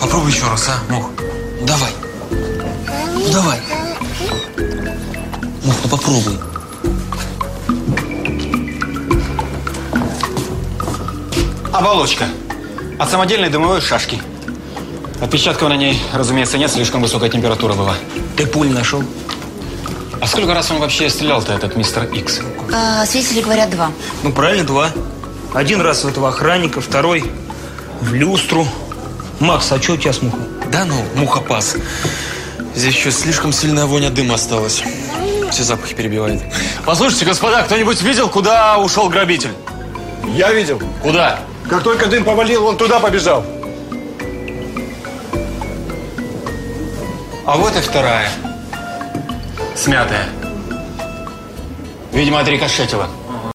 Попробуй еще раз, а, Мух? Давай. Ну давай. Мух, ну попробуй. Оболочка. От самодельной дымовой шашки. Отпечатков на ней, разумеется, нет, слишком высокая температура была. Ты пуль нашел? А сколько раз он вообще стрелял-то, этот мистер Икс? Свидетели говорят 2. Ну, правильно, 2. Один раз в этого охранника, второй в люстру. Макс, а что у тебя с Мухой? Да ну, мухопас. Здесь еще слишком сильная вонь от дыма осталась. Все запахи перебивает. Послушайте, господа, кто-нибудь видел, куда ушел грабитель? Я видел. Куда? Как только дым повалил, он туда побежал. А вот и вторая. Смятая. Видимо, отрикошетила.